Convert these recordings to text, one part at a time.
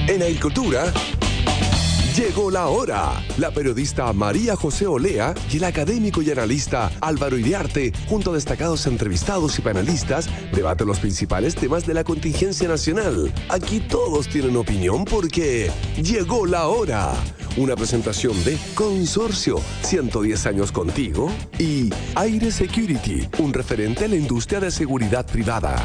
En Agricultura, llegó la hora. La periodista María José Olea y el académico y analista Álvaro Iriarte, junto a destacados entrevistados y panelistas, debaten los principales temas de la contingencia nacional. Aquí todos tienen opinión porque llegó la hora. Una presentación de Consorcio, 110 años contigo, y Aire Security, un referente a la industria de seguridad privada.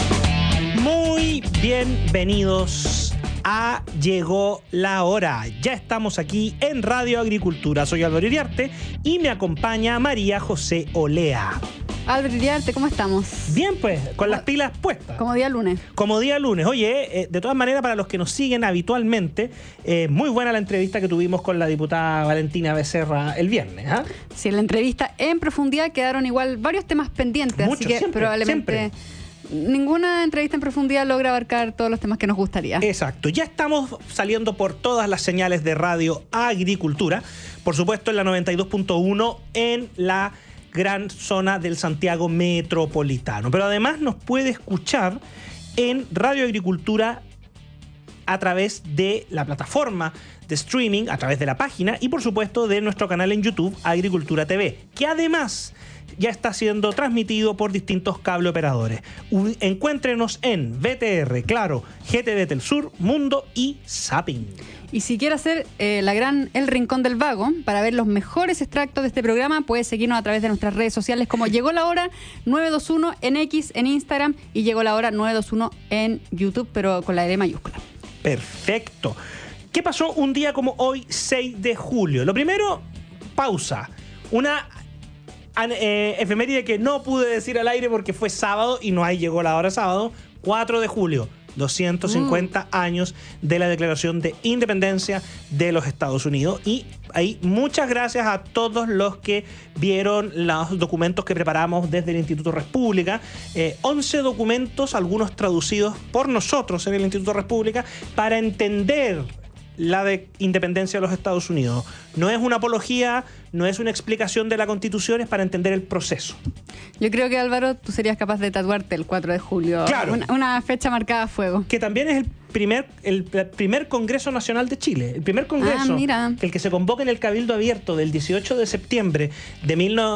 Muy bienvenidos a Llegó la Hora. Ya estamos aquí en Radio Agricultura. Soy Álvaro Iriarte y me acompaña María José Olea. Álvaro Iriarte, ¿cómo estamos? Bien, pues, con las pilas puestas. Como día lunes. Como día lunes. Oye, de todas maneras, para los que nos siguen habitualmente, muy buena la entrevista que tuvimos con la diputada Valentina Becerra el viernes. ¿Ah? Sí, en la entrevista en profundidad quedaron igual varios temas pendientes, Mucho, así que siempre, probablemente ninguna entrevista en profundidad logra abarcar todos los temas que nos gustaría. Exacto. Ya estamos saliendo por todas las señales de Radio Agricultura. Por supuesto, en la 92.1 en la gran zona del Santiago metropolitano. Pero además nos puede escuchar en Radio Agricultura a través de la plataforma de streaming, a través de la página y por supuesto de nuestro canal en YouTube, Agricultura TV, que además ya está siendo transmitido por distintos cable operadores. Encuéntrenos en VTR, Claro, GTV Telsur, Mundo y Zapping. Y si quiere hacer El Rincón del Vago, para ver los mejores extractos de este programa, puede seguirnos a través de nuestras redes sociales como Llegó la Hora 921 en X, en Instagram, y Llegó la Hora 921 en YouTube, pero con la D mayúscula. Perfecto. ¿Qué pasó un día como hoy, 6 de julio? Lo primero, pausa. Una efeméride que no pude decir al aire porque fue sábado y no ahí llegó la hora sábado. 4 de julio, 250 años de la Declaración de Independencia de los Estados Unidos. Y ahí muchas gracias a todos los que vieron los documentos que preparamos desde el Instituto República. 11 documentos, algunos traducidos por nosotros en el Instituto República, para entender la de independencia de los Estados Unidos. No es una apología, no es una explicación de la Constitución, es para entender el proceso. Yo creo que, Álvaro, tú serías capaz de tatuarte el 4 de julio. Claro. Una fecha marcada a fuego. Que también es el primer Congreso Nacional de Chile. El primer Congreso, el que se convoca en el Cabildo Abierto del 18 de septiembre de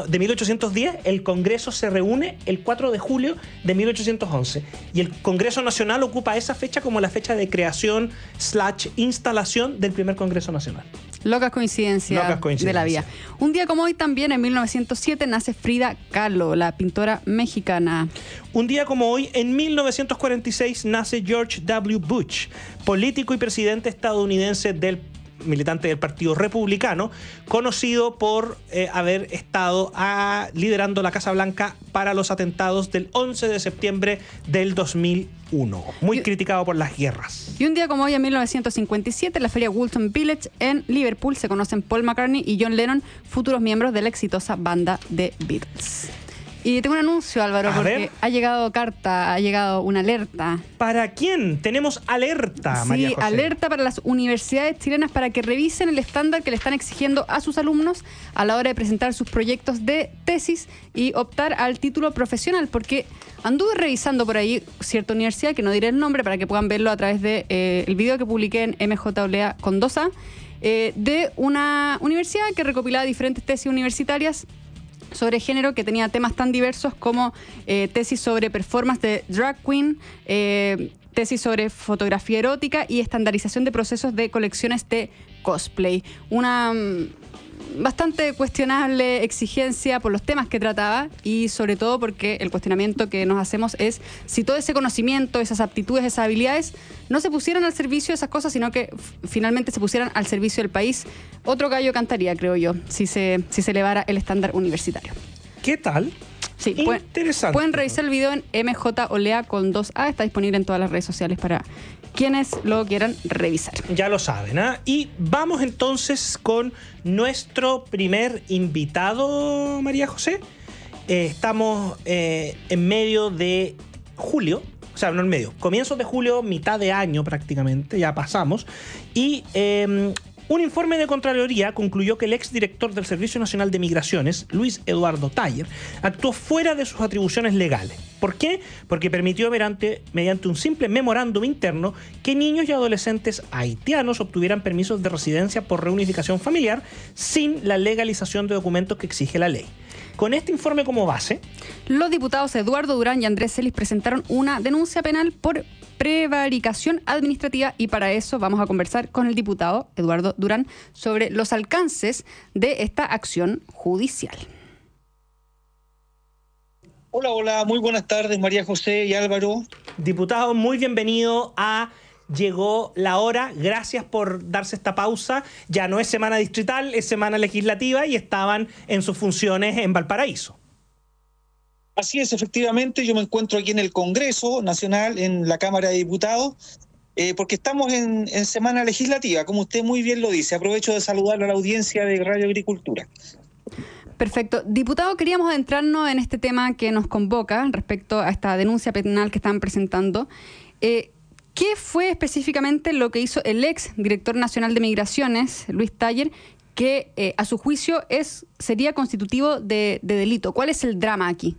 1810, el Congreso se reúne el 4 de julio de 1811. Y el Congreso Nacional ocupa esa fecha como la fecha de creación / instalación del primer Congreso Nacional. Locas coincidencias de la vida. Un día como hoy también, en 1907, nace Frida Kahlo, la pintora mexicana. Un día como hoy, en 1946, nace George W. Bush, político y presidente estadounidense militante del Partido Republicano, conocido por haber estado liderando la Casa Blanca para los atentados del 11 de septiembre del 2001. Muy criticado por las guerras. Y un día como hoy, en 1957, en la feria Woolton Village en Liverpool, se conocen Paul McCartney y John Lennon, futuros miembros de la exitosa banda de Beatles. Y tengo un anuncio, Álvaro, porque ha llegado una alerta. ¿Para quién? Tenemos alerta, María José. Sí, alerta para las universidades chilenas para que revisen el estándar que le están exigiendo a sus alumnos a la hora de presentar sus proyectos de tesis y optar al título profesional, porque anduve revisando por ahí cierta universidad, que no diré el nombre para que puedan verlo a través de el video que publiqué en MJ Olea con 2A, de una universidad que recopilaba diferentes tesis universitarias sobre género, que tenía temas tan diversos como tesis sobre performance de drag queen, tesis sobre fotografía erótica y estandarización de procesos de colecciones de cosplay. Una bastante cuestionable exigencia por los temas que trataba y sobre todo porque el cuestionamiento que nos hacemos es si todo ese conocimiento, esas aptitudes, esas habilidades no se pusieran al servicio de esas cosas, sino que finalmente se pusieran al servicio del país. Otro gallo cantaría, creo yo, si se elevara el estándar universitario. ¿Qué tal? Sí, interesante. Pueden revisar el video en MJ Olea con 2A, está disponible en todas las redes sociales para quienes lo quieran revisar. Ya lo saben, ¿ah? Y vamos entonces con nuestro primer invitado, María José. Estamos en medio de julio, o sea, no en medio, comienzos de julio, mitad de año prácticamente, ya pasamos, y Un informe de Contraloría concluyó que el exdirector del Servicio Nacional de Migraciones, Luis Eduardo Taller, actuó fuera de sus atribuciones legales. ¿Por qué? Porque permitió mediante un simple memorándum interno que niños y adolescentes haitianos obtuvieran permisos de residencia por reunificación familiar sin la legalización de documentos que exige la ley. Con este informe como base, los diputados Eduardo Durán y Andrés Celis presentaron una denuncia penal por prevaricación administrativa y para eso vamos a conversar con el diputado Eduardo Durán sobre los alcances de esta acción judicial. Hola, muy buenas tardes, María José y Álvaro. Diputado, muy bienvenido a Llegó la Hora. Gracias por darse esta pausa. Ya no es semana distrital, es semana legislativa y estaban en sus funciones en Valparaíso. Así es, efectivamente, yo me encuentro aquí en el Congreso Nacional, en la Cámara de Diputados, porque estamos en semana legislativa, como usted muy bien lo dice. Aprovecho de saludar a la audiencia de Radio Agricultura. Perfecto. Diputado, queríamos adentrarnos en este tema que nos convoca respecto a esta denuncia penal que están presentando. ¿Qué fue específicamente lo que hizo el ex director nacional de Migraciones, Luis Taller, que a su juicio sería constitutivo de delito? ¿Cuál es el drama aquí?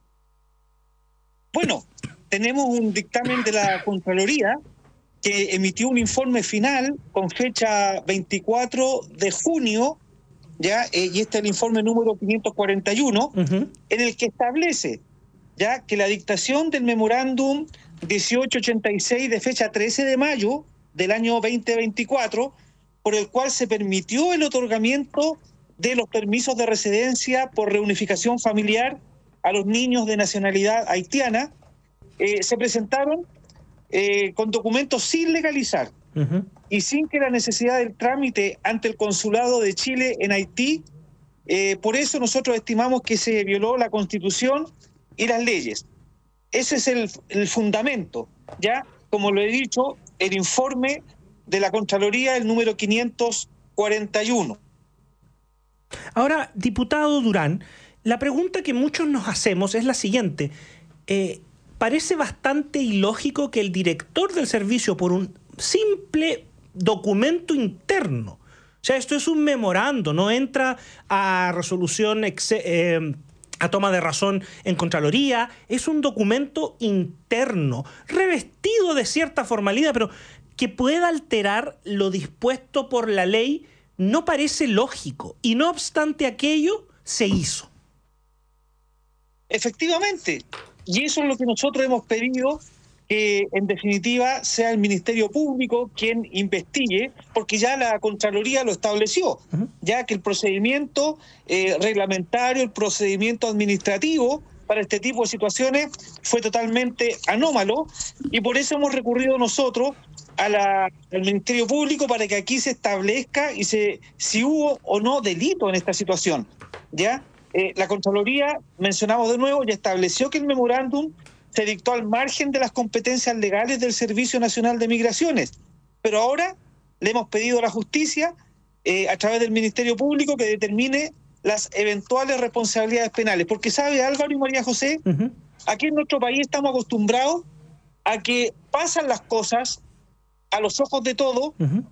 Bueno, tenemos un dictamen de la Contraloría que emitió un informe final con fecha 24 de junio, ¿ya? Y este es el informe número 541, en el que establece ya que la dictación del memorándum 1886 de fecha 13 de mayo del año 2024, por el cual se permitió el otorgamiento de los permisos de residencia por reunificación familiar a los niños de nacionalidad haitiana, se presentaron con documentos sin legalizar y sin que la necesidad del trámite ante el Consulado de Chile en Haití. Por eso nosotros estimamos que se violó la Constitución y las leyes. Ese es el fundamento, ¿ya? Como lo he dicho, el informe de la Contraloría, el número 541. Ahora, diputado Durán, la pregunta que muchos nos hacemos es la siguiente. Parece bastante ilógico que el director del servicio, por un simple documento interno, o sea, esto es un memorando, no entra a resolución, a toma de razón en Contraloría, es un documento interno, revestido de cierta formalidad, pero que pueda alterar lo dispuesto por la ley no parece lógico, y no obstante aquello, se hizo. Efectivamente, y eso es lo que nosotros hemos pedido, que en definitiva sea el Ministerio Público quien investigue, porque ya la Contraloría lo estableció, ya que el procedimiento reglamentario, el procedimiento administrativo para este tipo de situaciones fue totalmente anómalo, y por eso hemos recurrido nosotros al Ministerio Público para que aquí se establezca y si hubo o no delito en esta situación, ¿ya? La Contraloría, mencionamos de nuevo, ya estableció que el memorándum se dictó al margen de las competencias legales del Servicio Nacional de Migraciones, pero ahora le hemos pedido a la justicia, a través del Ministerio Público, que determine las eventuales responsabilidades penales, porque sabe, Álvaro y María José, aquí en nuestro país estamos acostumbrados a que pasan las cosas a los ojos de todos,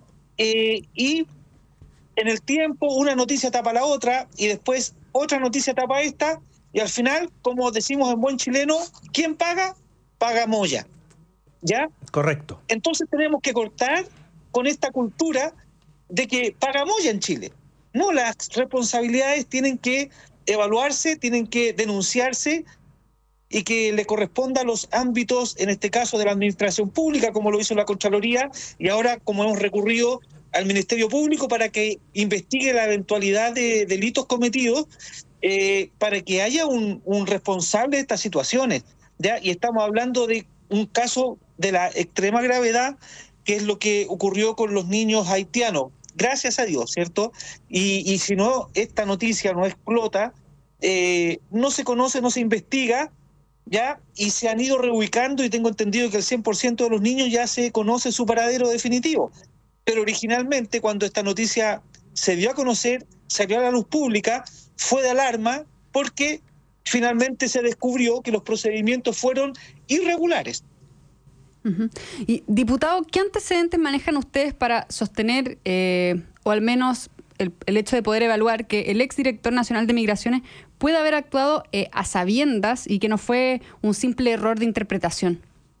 y en el tiempo una noticia tapa la otra y después otra noticia tapa esta, y al final, como decimos en buen chileno, ¿quién paga? Paga Moya, ¿ya? Correcto. Entonces tenemos que cortar con esta cultura de que paga Moya en Chile. No, las responsabilidades tienen que evaluarse, tienen que denunciarse, y que le corresponda a los ámbitos, en este caso de la administración pública, como lo hizo la Contraloría, y ahora como hemos recurrido al Ministerio Público para que investigue la eventualidad de delitos cometidos, para que haya un responsable de estas situaciones, ¿ya? Y estamos hablando de un caso de la extrema gravedad, que es lo que ocurrió con los niños haitianos. Gracias a Dios, ¿cierto? Y si no, esta noticia no explota, no se conoce, no se investiga, ¿ya? Y se han ido reubicando, y tengo entendido que el 100% de los niños ya se conoce su paradero definitivo. Pero originalmente, cuando esta noticia se dio a conocer, salió a la luz pública, fue de alarma, porque finalmente se descubrió que los procedimientos fueron irregulares. Y, diputado, ¿qué antecedentes manejan ustedes para sostener o al menos el hecho de poder evaluar que el exdirector nacional de Migraciones puede haber actuado a sabiendas y que no fue un simple error de interpretación?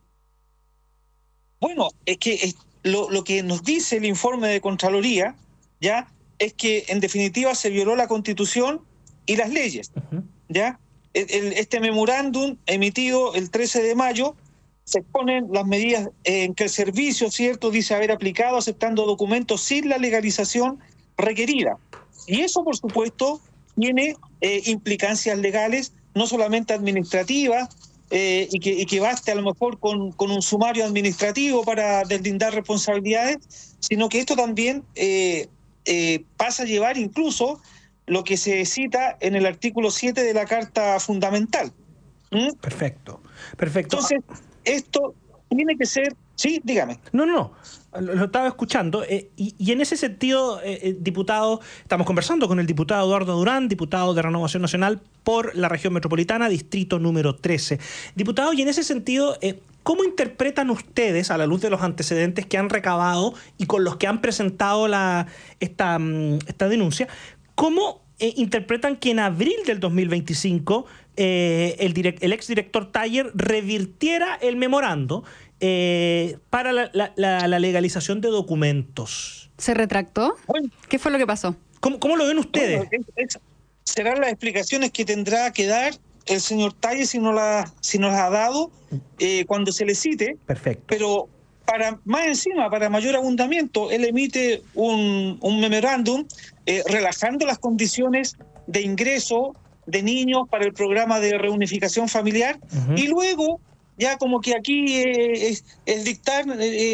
Bueno, es que lo que nos dice el informe de Contraloría, ¿ya?, es que en definitiva se violó la Constitución y las leyes, ¿ya? Este memorándum emitido el 13 de mayo se exponen las medidas en que el servicio, ¿cierto?, dice haber aplicado aceptando documentos sin la legalización requerida. Y eso, por supuesto, tiene implicancias legales, no solamente administrativas, y que baste a lo mejor con un sumario administrativo para deslindar responsabilidades, sino que esto también pasa a llevar incluso lo que se cita en el artículo 7 de la Carta Fundamental. Perfecto. Entonces, esto tiene que ser... Sí, dígame. No. Lo estaba escuchando. Y en ese sentido, diputado, estamos conversando con el diputado Eduardo Durán, diputado de Renovación Nacional por la región metropolitana, distrito número 13. Diputado, y en ese sentido, ¿cómo interpretan ustedes, a la luz de los antecedentes que han recabado y con los que han presentado esta denuncia, cómo interpretan que en abril del 2025 el exdirector Taller revirtiera el memorando para la legalización de documentos? ¿Se retractó? Bueno, ¿Qué fue lo que pasó? ¿Cómo lo ven ustedes? Bueno, serán las explicaciones que tendrá que dar el señor Talle si nos las ha dado cuando se le cite. Perfecto. Pero para mayor abundamiento, él emite un memorándum relajando las condiciones de ingreso de niños para el programa de reunificación familiar, y luego ya como que aquí es dictar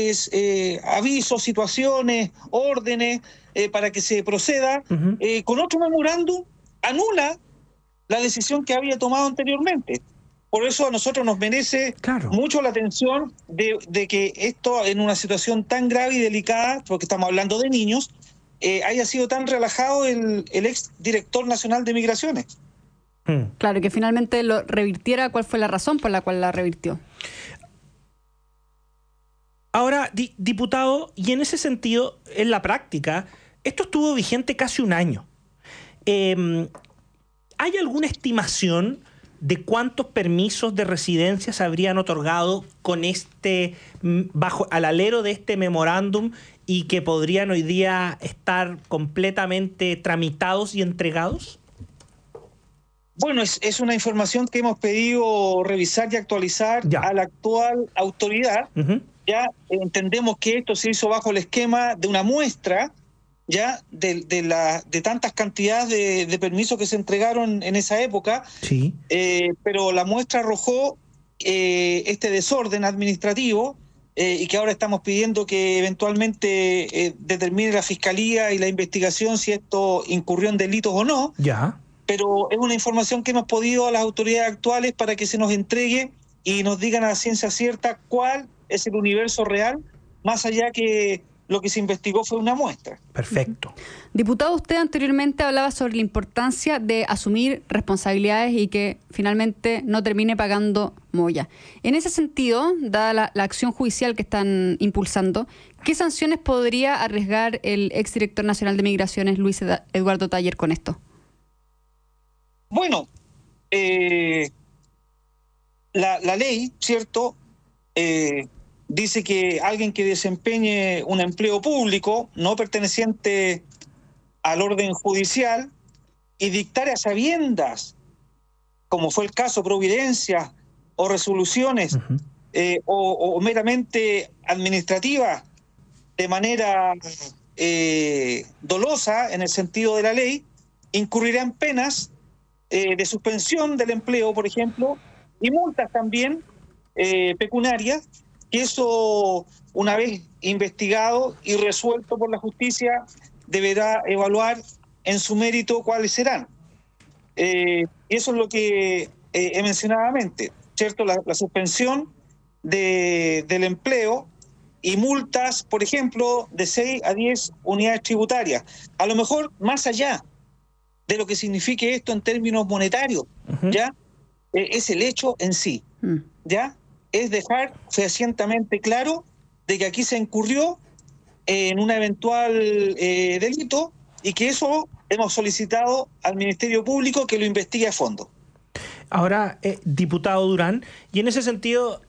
avisos, situaciones, órdenes para que se proceda. Con otro memorándum anula la decisión que había tomado anteriormente. Por eso a nosotros nos merece mucho la atención de que esto, en una situación tan grave y delicada, porque estamos hablando de niños, haya sido tan relajado el ex director nacional de Migraciones. Claro, que finalmente lo revirtiera. ¿Cuál fue la razón por la cual la revirtió? Ahora, diputado, y en ese sentido, en la práctica, esto estuvo vigente casi un año. ¿Hay alguna estimación de cuántos permisos de residencia se habrían otorgado con bajo al alero de este memorándum y que podrían hoy día estar completamente tramitados y entregados? Bueno, es una información que hemos pedido revisar y actualizar a la actual autoridad. Ya entendemos que esto se hizo bajo el esquema de una muestra ya de tantas cantidades de permisos que se entregaron en esa época. Sí. Pero la muestra arrojó este desorden administrativo y que ahora estamos pidiendo que eventualmente determine la Fiscalía y la investigación si esto incurrió en delitos o no. Ya. Pero es una información que hemos podido a las autoridades actuales para que se nos entregue y nos digan a la ciencia cierta cuál es el universo real, más allá que lo que se investigó fue una muestra. Perfecto. Diputado, usted anteriormente hablaba sobre la importancia de asumir responsabilidades y que finalmente no termine pagando molla. En ese sentido, dada la acción judicial que están impulsando, ¿qué sanciones podría arriesgar el exdirector nacional de Migraciones, Luis Eduardo Taller, con esto? Bueno, la ley, ¿cierto?, dice que alguien que desempeñe un empleo público no perteneciente al orden judicial y dictare a sabiendas, como fue el caso, providencias o resoluciones o meramente administrativas de manera dolosa en el sentido de la ley, incurrirá en penas de suspensión del empleo, por ejemplo, y multas también pecuniarias, que eso, una vez investigado y resuelto por la justicia, deberá evaluar en su mérito cuáles serán. Y eso es lo que he mencionado antes, ¿cierto? La suspensión del empleo y multas, por ejemplo, de 6 a 10 unidades tributarias. A lo mejor más allá de lo que signifique esto en términos monetarios, ¿ya? Es el hecho en sí, ¿ya? Es dejar fehacientemente claro de que aquí se incurrió en un eventual delito, y que eso hemos solicitado al Ministerio Público que lo investigue a fondo. Ahora, diputado Durán, y en ese sentido,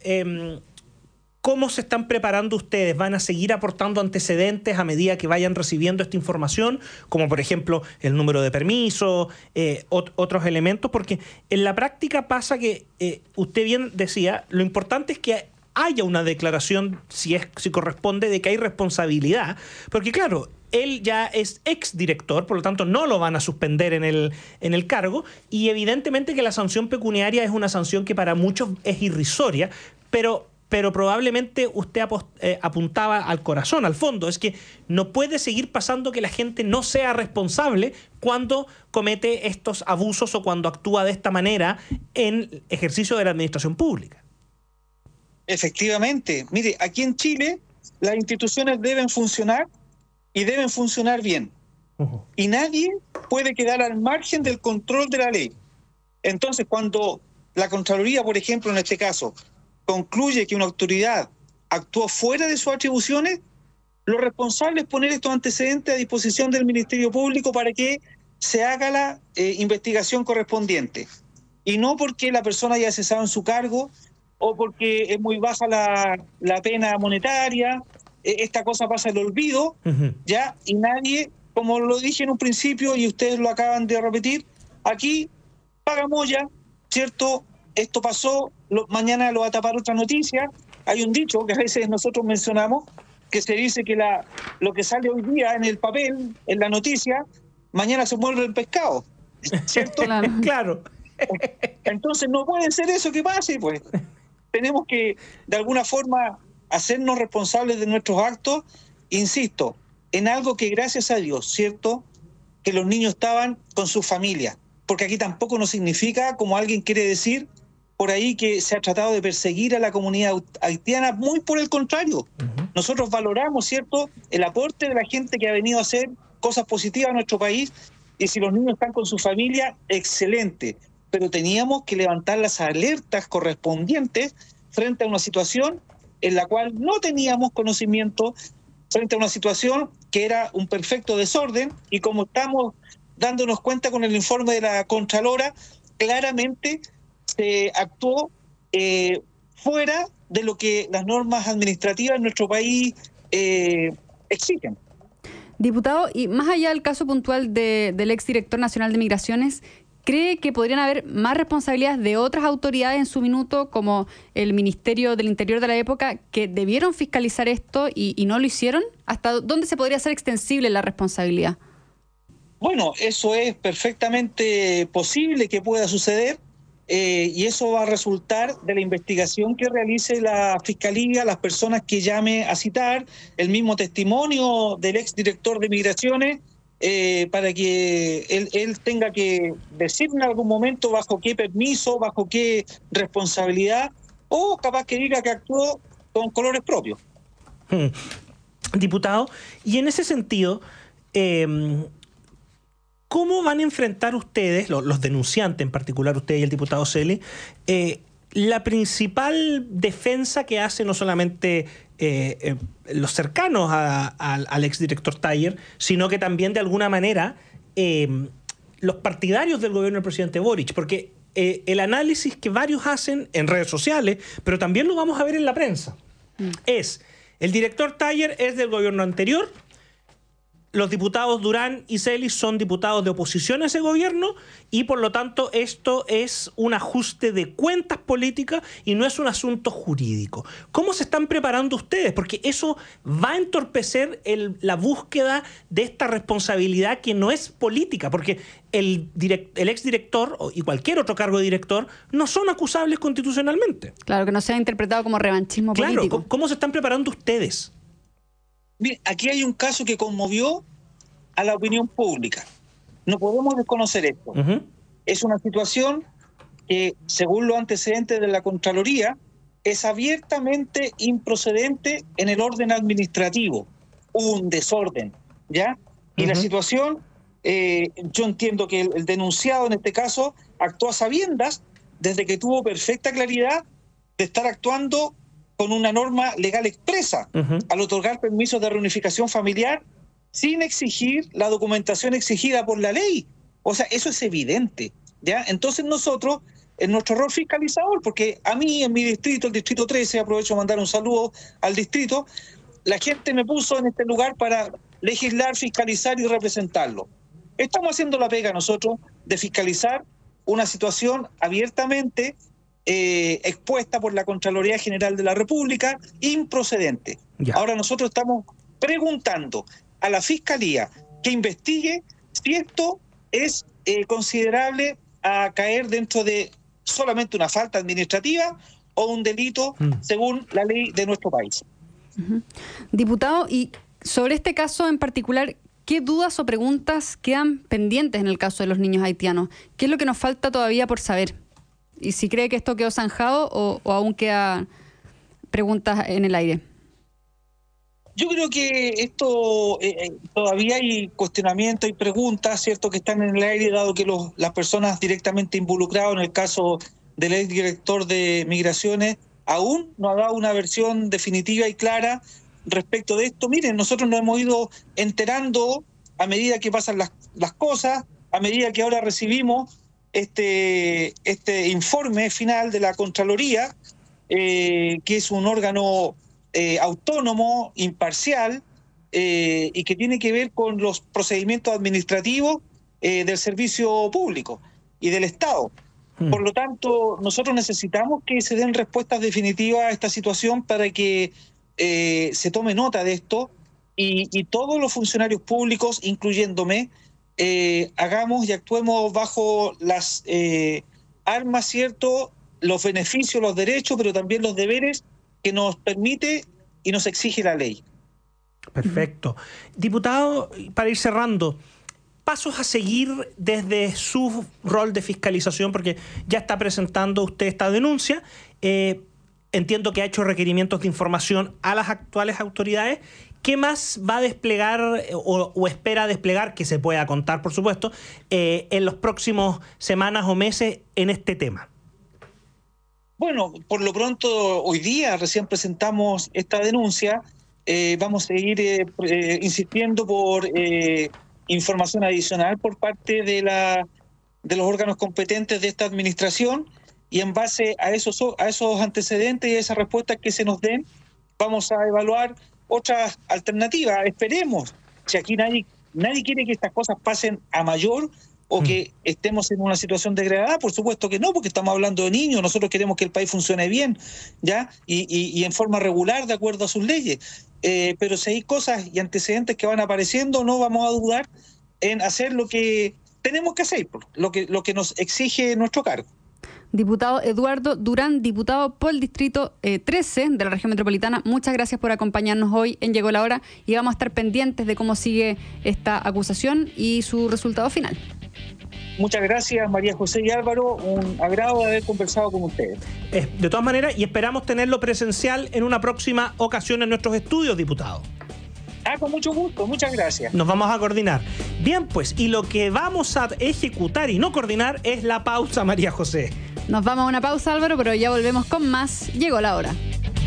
¿cómo se están preparando ustedes? ¿Van a seguir aportando antecedentes a medida que vayan recibiendo esta información? Como por ejemplo el número de permisos, otros elementos, porque en la práctica pasa que, usted bien decía, lo importante es que haya una declaración, si corresponde, de que hay responsabilidad, porque claro, él ya es exdirector, por lo tanto no lo van a suspender en el cargo, y evidentemente que la sanción pecuniaria es una sanción que para muchos es irrisoria, pero probablemente usted apuntaba al corazón, al fondo, es que no puede seguir pasando que la gente no sea responsable cuando comete estos abusos o cuando actúa de esta manera en ejercicio de la administración pública. Efectivamente. Mire, aquí en Chile las instituciones deben funcionar y deben funcionar bien. Y nadie puede quedar al margen del control de la ley. Entonces, cuando la Contraloría, por ejemplo, en este caso, concluye que una autoridad actuó fuera de sus atribuciones, lo responsable es poner estos antecedentes a disposición del Ministerio Público para que se haga la investigación correspondiente. Y no porque la persona haya cesado en su cargo o porque es muy baja la pena monetaria, esta cosa pasa al olvido, ¿ya? Y nadie, como lo dije en un principio y ustedes lo acaban de repetir, aquí pagamos ya, ¿cierto? Esto pasó, mañana lo va a tapar otra noticia. Hay un dicho que a veces nosotros mencionamos, que se dice que lo que sale hoy día en el papel, en la noticia, mañana se muerde el pescado, ¿cierto? Claro. Entonces no puede ser eso que pase, pues. Tenemos que, de alguna forma, hacernos responsables de nuestros actos, insisto, en algo que gracias a Dios, ¿cierto?, que los niños estaban con su familia, porque aquí tampoco no significa, como alguien quiere decir por ahí, que se ha tratado de perseguir a la comunidad haitiana, muy por el contrario. Nosotros valoramos, ¿cierto?, el aporte de la gente que ha venido a hacer cosas positivas a nuestro país, y si los niños están con su familia, excelente, pero teníamos que levantar las alertas correspondientes frente a una situación en la cual no teníamos conocimiento, frente a una situación que era un perfecto desorden, y como estamos dándonos cuenta con el informe de la Contralora, claramente se actuó fuera de lo que las normas administrativas en nuestro país exigen. Diputado, y más allá del caso puntual del exdirector nacional de Migraciones, ¿cree que podrían haber más responsabilidades de otras autoridades en su minuto, como el Ministerio del Interior de la época, que debieron fiscalizar esto y no lo hicieron? ¿Hasta dónde se podría hacer extensible la responsabilidad? Bueno, eso es perfectamente posible que pueda suceder, y eso va a resultar de la investigación que realice la Fiscalía, las personas que llame a citar, el mismo testimonio del exdirector de Migraciones, para que él tenga que decir en algún momento bajo qué permiso, bajo qué responsabilidad, o capaz que diga que actuó con colores propios. Diputado, y en ese sentido, ¿cómo van a enfrentar ustedes, los denunciantes en particular, usted y el diputado Celi, la principal defensa que hace no solamente los cercanos al exdirector Taller, sino que también de alguna manera los partidarios del gobierno del presidente Boric? Porque el análisis que varios hacen en redes sociales, pero también lo vamos a ver en la prensa, es: el director Taller es del gobierno anterior, los diputados Durán y Celis son diputados de oposición a ese gobierno, y por lo tanto esto es un ajuste de cuentas políticas y no es un asunto jurídico. ¿Cómo se están preparando ustedes? Porque eso va a entorpecer la búsqueda de esta responsabilidad que no es política, porque el exdirector y cualquier otro cargo de director no son acusables constitucionalmente. Claro, que no sea interpretado como revanchismo político. Claro, ¿cómo se están preparando ustedes? Mire, aquí hay un caso que conmovió a la opinión pública. No podemos desconocer esto. Es una situación que, según los antecedentes de la Contraloría, es abiertamente improcedente en el orden administrativo. Hubo un desorden, ¿ya? Y la situación, yo entiendo que el denunciado en este caso actuó a sabiendas, desde que tuvo perfecta claridad de estar actuando con una norma legal expresa al otorgar permisos de reunificación familiar sin exigir la documentación exigida por la ley. O sea, eso es evidente, ¿ya? Entonces nosotros, en nuestro rol fiscalizador, porque a mí en mi distrito, el distrito 13, aprovecho de mandar un saludo al distrito, la gente me puso en este lugar para legislar, fiscalizar y representarlo. Estamos haciendo la pega nosotros de fiscalizar una situación abiertamente expuesta por la Contraloría General de la República, improcedente. Ya. Ahora nosotros estamos preguntando a la Fiscalía que investigue si esto es considerable a caer dentro de solamente una falta administrativa o un delito según la ley de nuestro país. Diputado, y sobre este caso en particular, ¿qué dudas o preguntas quedan pendientes en el caso de los niños haitianos? ¿Qué es lo que nos falta todavía por saber? Y si cree que esto quedó zanjado o aún quedan preguntas en el aire. Yo creo que esto todavía hay cuestionamientos y preguntas, ¿cierto?, que están en el aire, dado que las personas directamente involucradas en el caso del exdirector de Migraciones aún no ha dado una versión definitiva y clara respecto de esto. Miren, nosotros nos hemos ido enterando a medida que pasan las cosas, a medida que ahora recibimos este informe final de la Contraloría, que es un órgano autónomo, imparcial, y que tiene que ver con los procedimientos administrativos del servicio público y del Estado. Por lo tanto, nosotros necesitamos que se den respuestas definitivas a esta situación para que se tome nota de esto y todos los funcionarios públicos, incluyéndome, hagamos y actuemos bajo las armas, ¿cierto?, los beneficios, los derechos, pero también los deberes que nos permite y nos exige la ley. Perfecto. Diputado, para ir cerrando, pasos a seguir desde su rol de fiscalización, porque ya está presentando usted esta denuncia. Entiendo que ha hecho requerimientos de información a las actuales autoridades. ¿Qué más va a desplegar o espera desplegar, que se pueda contar, por supuesto, en los próximos semanas o meses en este tema? Bueno, por lo pronto, hoy día recién presentamos esta denuncia. Vamos a seguir insistiendo por información adicional por parte de los órganos competentes de esta administración, y en base a esos antecedentes y a esas respuestas que se nos den, vamos a evaluar otras alternativas. Esperemos, si aquí nadie quiere que estas cosas pasen a mayor o que estemos en una situación degradada, por supuesto que no, porque estamos hablando de niños, nosotros queremos que el país funcione bien, ¿ya? Y en forma regular, de acuerdo a sus leyes. Pero si hay cosas y antecedentes que van apareciendo, no vamos a dudar en hacer lo que tenemos que hacer, lo que nos exige nuestro cargo. Diputado Eduardo Durán, diputado por el distrito 13 de la región metropolitana, muchas gracias por acompañarnos hoy en Llegó la Hora, y vamos a estar pendientes de cómo sigue esta acusación y su resultado final. Muchas gracias, María José y Álvaro, un agrado de haber conversado con ustedes. De todas maneras, y esperamos tenerlo presencial en una próxima ocasión en nuestros estudios, diputado. Con mucho gusto, muchas gracias. Nos vamos a coordinar. Bien, pues, y lo que vamos a ejecutar y no coordinar es la pausa, María José. Nos vamos a una pausa, Álvaro, pero ya volvemos con más. Llegó la hora.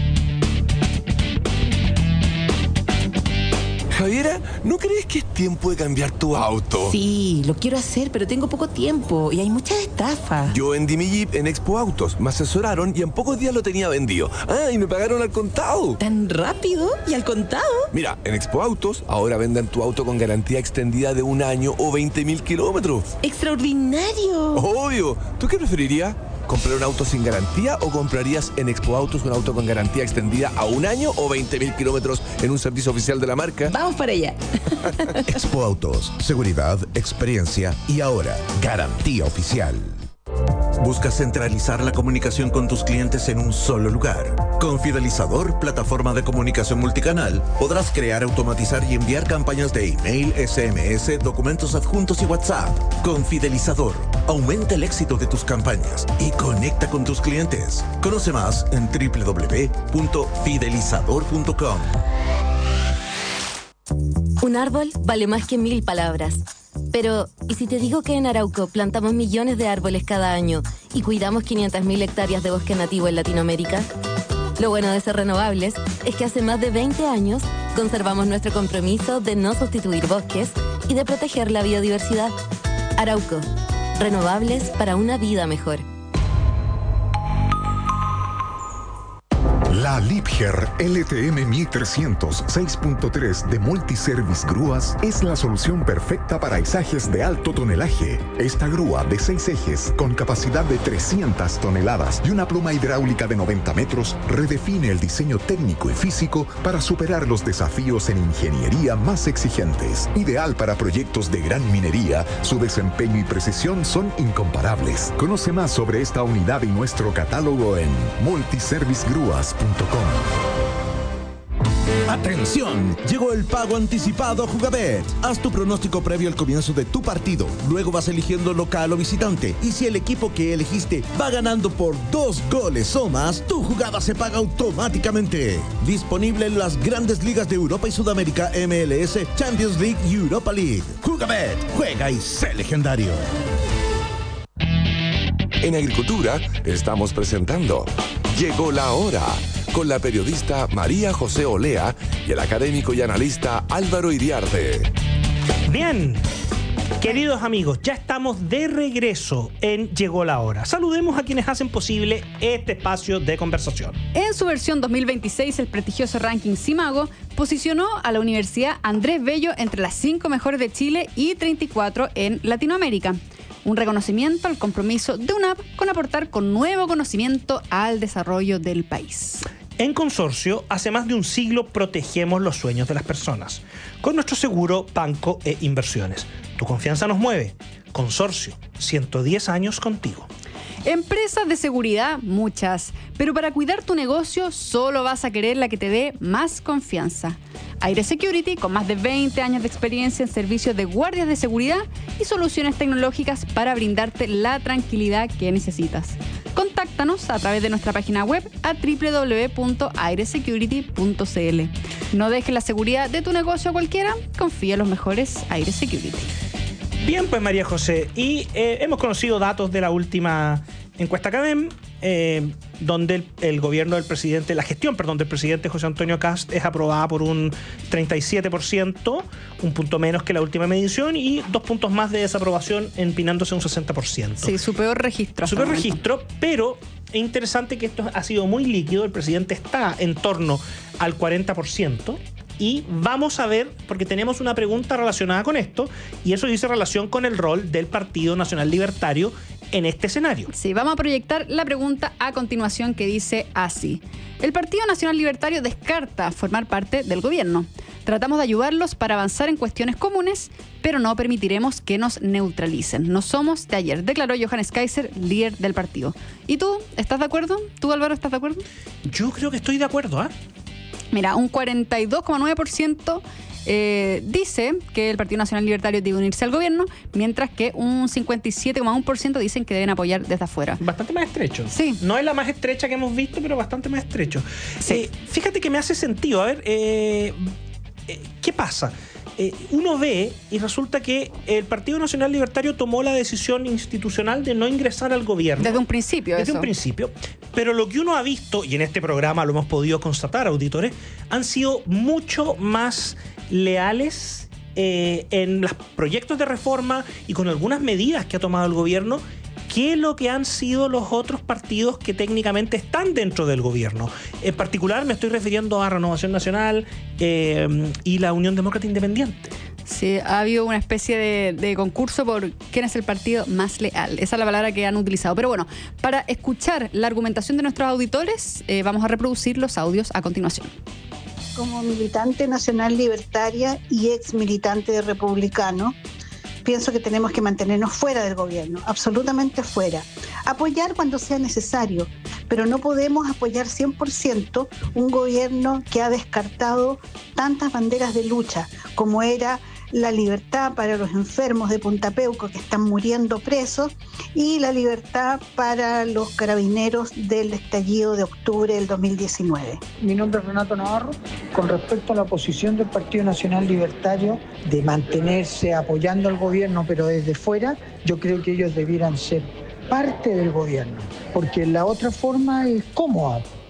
Javiera, ¿no crees que es tiempo de cambiar tu auto? Sí, lo quiero hacer, pero tengo poco tiempo y hay muchas estafas. Yo vendí mi Jeep en Expo Autos, me asesoraron y en pocos días lo tenía vendido. Y me pagaron al contado. ¿Tan rápido y al contado? Mira, en Expo Autos ahora venden tu auto con garantía extendida de 1 año o 20.000 kilómetros. ¡Extraordinario! Obvio. ¿Tú qué preferirías? ¿Comprar un auto sin garantía o comprarías en Expo Autos un auto con garantía extendida a 1 año o 20.000 kilómetros en un servicio oficial de la marca? Vamos para allá. Expo Autos, seguridad, experiencia y ahora garantía oficial. ¿Buscas centralizar la comunicación con tus clientes en un solo lugar? Con Fidelizador, plataforma de comunicación multicanal, podrás crear, automatizar y enviar campañas de email, SMS, documentos adjuntos y WhatsApp. Con Fidelizador, aumenta el éxito de tus campañas y conecta con tus clientes. Conoce más en www.fidelizador.com. Un árbol vale más que 1000 palabras. Pero, ¿y si te digo que en Arauco plantamos millones de árboles cada año y cuidamos 500.000 hectáreas de bosque nativo en Latinoamérica? Lo bueno de ser renovables es que hace más de 20 años conservamos nuestro compromiso de no sustituir bosques y de proteger la biodiversidad. Arauco, renovables para una vida mejor. La Liebherr LTM 1300 6.3 de Multiservice Grúas es la solución perfecta para izajes de alto tonelaje. Esta grúa de 6 ejes con capacidad de 300 toneladas y una pluma hidráulica de 90 metros redefine el diseño técnico y físico para superar los desafíos en ingeniería más exigentes. Ideal para proyectos de gran minería, su desempeño y precisión son incomparables. Conoce más sobre esta unidad y nuestro catálogo en multiservicegrúas.com. ¡Atención! Llegó el pago anticipado a Jugabet. Haz tu pronóstico previo al comienzo de tu partido. Luego vas eligiendo local o visitante. Y si el equipo que elegiste va ganando por 2 goles o más, tu jugada se paga automáticamente. Disponible en las grandes ligas de Europa y Sudamérica, MLS, Champions League y Europa League. Jugabet. Juega y sé legendario. En Agricultura estamos presentando Llegó la Hora, con la periodista María José Olea y el académico y analista Álvaro Iriarte. Bien, queridos amigos, ya estamos de regreso en Llegó la Hora. Saludemos a quienes hacen posible este espacio de conversación. En su versión 2026, el prestigioso ranking Simago posicionó a la Universidad Andrés Bello entre las 5 mejores de Chile y 34 en Latinoamérica. Un reconocimiento al compromiso de UNAP con aportar con nuevo conocimiento al desarrollo del país. En Consorcio, hace más de un siglo protegemos los sueños de las personas con nuestro seguro, banco e inversiones. Tu confianza nos mueve. Consorcio, 110 años contigo. Empresas de seguridad, muchas, pero para cuidar tu negocio solo vas a querer la que te dé más confianza. Aire Security, con más de 20 años de experiencia en servicios de guardias de seguridad y soluciones tecnológicas para brindarte la tranquilidad que necesitas. Contáctanos a través de nuestra página web a www.airesecurity.cl. No dejes la seguridad de tu negocio a cualquiera, confía en los mejores Aire Security. Bien, pues María José, y hemos conocido datos de la última encuesta CADEM, donde el gobierno del presidente, la gestión, perdón, del presidente José Antonio Kast es aprobada por un 37%, un punto menos que la última medición, y 2 puntos más de desaprobación, empinándose un 60%. Sí, su peor registro. Su peor registro, pero es interesante que esto ha sido muy líquido. El presidente está en torno al 40%. Y vamos a ver, porque tenemos una pregunta relacionada con esto, y eso dice relación con el rol del Partido Nacional Libertario en este escenario. Sí, vamos a proyectar la pregunta a continuación, que dice así. El Partido Nacional Libertario descarta formar parte del gobierno. Tratamos de ayudarlos para avanzar en cuestiones comunes, pero no permitiremos que nos neutralicen. No somos de ayer, declaró Johannes Kaiser, líder del partido. ¿Y tú? ¿Estás de acuerdo? ¿Tú, Álvaro, estás de acuerdo? Yo creo que estoy de acuerdo, ¿ah? Mira, un 42,9% dice que el Partido Nacional Libertario debe unirse al gobierno, mientras que un 57,1% dicen que deben apoyar desde afuera. Bastante más estrecho. Sí. No es la más estrecha que hemos visto, pero bastante más estrecho. Sí. Fíjate que me hace sentido. A ver, ¿qué pasa? Uno ve y resulta que el Partido Nacional Libertario tomó la decisión institucional de no ingresar al gobierno. Desde un principio, Desde un principio. Pero lo que uno ha visto, y en este programa lo hemos podido constatar, auditores, han sido mucho más leales en los proyectos de reforma y con algunas medidas que ha tomado el gobierno que lo que han sido los otros partidos que técnicamente están dentro del gobierno. En particular me estoy refiriendo a Renovación Nacional y la Unión Demócrata Independiente. Sí, ha habido una especie de concurso por quién es el partido más leal. Esa es la palabra que han utilizado. Pero bueno, para escuchar la argumentación de nuestros auditores, vamos a reproducir los audios a continuación. Como militante nacional libertaria y ex militante de republicano, pienso que tenemos que mantenernos fuera del gobierno, absolutamente fuera. Apoyar cuando sea necesario, pero no podemos apoyar 100% un gobierno que ha descartado tantas banderas de lucha como era la libertad para los enfermos de Punta Peuco que están muriendo presos y la libertad para los carabineros del estallido de octubre del 2019. Mi nombre es Renato Navarro. Con respecto a la posición del Partido Nacional Libertario de mantenerse apoyando al gobierno pero desde fuera, yo creo que ellos debieran ser parte del gobierno, porque la otra forma es cómoda.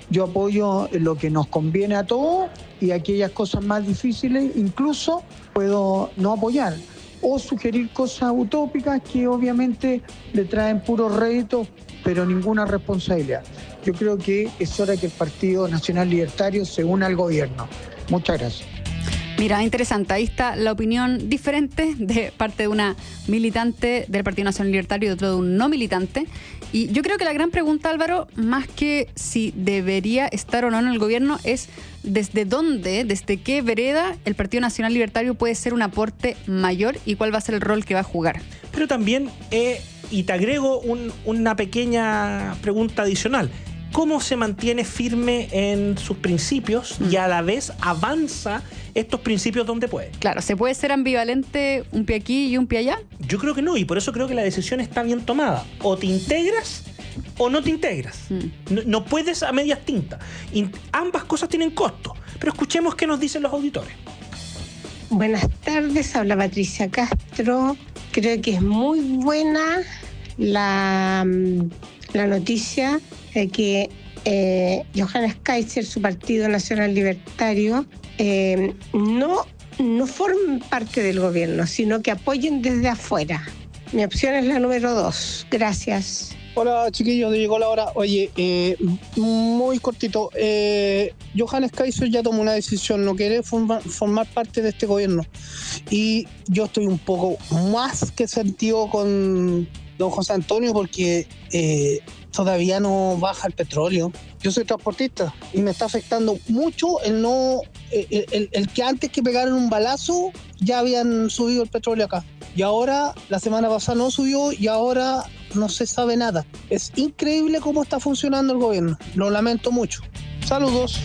Yo apoyo lo que nos conviene a todos y aquellas cosas más difíciles incluso puedo no apoyar o sugerir cosas utópicas que obviamente le traen puros réditos pero ninguna responsabilidad. Yo creo que es hora que el Partido Nacional Libertario se una al gobierno. Muchas gracias. Mira, interesante. Ahí está la opinión diferente de parte de una militante del Partido Nacional Libertario y de otro de un no militante. Y yo creo que la gran pregunta, Álvaro, más que si debería estar o no en el gobierno, es desde dónde, desde qué vereda el Partido Nacional Libertario puede ser un aporte mayor y cuál va a ser el rol que va a jugar. Pero también, y te agrego una pequeña pregunta adicional. ¿Cómo se mantiene firme en sus principios y a la vez avanza estos principios donde puede? Claro, ¿se puede ser ambivalente un pie aquí y un pie allá? Yo creo que no, y por eso creo que la decisión está bien tomada. O te integras o no te integras. No puedes a medias tintas. Ambas cosas tienen costo. Pero escuchemos qué nos dicen los auditores. Buenas tardes, habla Patricia Castro. Creo que es muy buena la noticia de que Johannes Kaiser, su Partido Nacional Libertario, no formen parte del gobierno, sino que apoyen desde afuera. Mi opción es la número 2. Gracias. Hola chiquillos, llegó la hora. Oye, muy cortito. Johannes Kaiser ya tomó una decisión, no quiere formar parte de este gobierno. Y yo estoy un poco más que sentido con don José Antonio porque todavía no baja el petróleo. Yo soy transportista y me está afectando mucho el que antes que pegaran un balazo ya habían subido el petróleo acá. Y ahora, la semana pasada no subió y ahora no se sabe nada. Es increíble cómo está funcionando el gobierno. Lo lamento mucho. Saludos.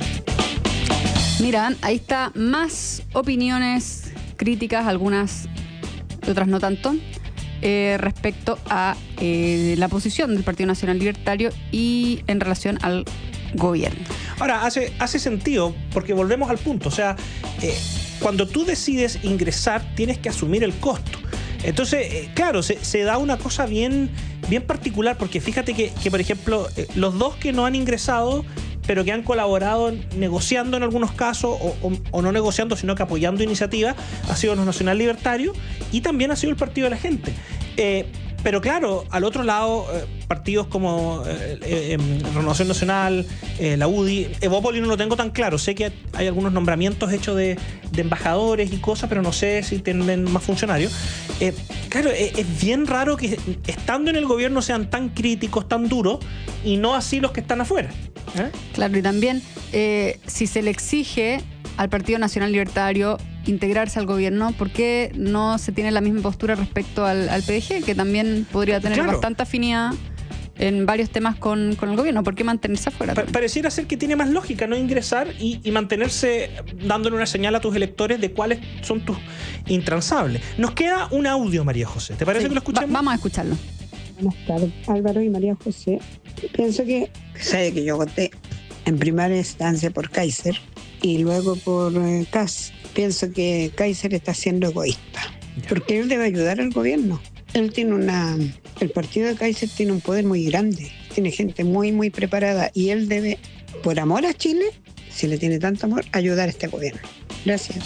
Mira, ahí está más opiniones críticas, algunas, otras no tanto, respecto a la posición del Partido Nacional Libertario y en relación al gobierno. Ahora, hace sentido, porque volvemos al punto. O sea, cuando tú decides ingresar, tienes que asumir el costo. Entonces, claro, se da una cosa bien particular, porque fíjate que por ejemplo, los dos que no han ingresado, pero que han colaborado negociando en algunos casos, o no negociando, sino que apoyando iniciativas, ha sido los Nacional Libertarios y también ha sido el Partido de la Gente. Pero claro, al otro lado, partidos como Renovación Nacional, la UDI, Evópoli no lo tengo tan claro. Sé que hay algunos nombramientos hechos de embajadores y cosas, pero no sé si tienen más funcionarios. Claro, es bien raro que estando en el gobierno sean tan críticos, tan duros, y no así los que están afuera. Claro, y también si se le exige al Partido Nacional Libertario integrarse al gobierno, ¿por qué no se tiene la misma postura respecto al PDG, que también podría tener bastante afinidad en varios temas con el gobierno? ¿Por qué mantenerse afuera? Pareciera ser que tiene más lógica no ingresar y mantenerse dándole una señal a tus electores de cuáles son tus intransables. Nos queda un audio, María José. ¿Te parece que lo escuchemos? Vamos a escucharlo. Buenas tardes, Álvaro y María José. Pienso que, sabe que yo voté en primera instancia por Kaiser y luego por Kass. Pienso que Kaiser está siendo egoísta, porque él debe ayudar al gobierno. Él tiene el partido de Kaiser tiene un poder muy grande, tiene gente muy, muy preparada y él debe, por amor a Chile, si le tiene tanto amor, ayudar a este gobierno. Gracias.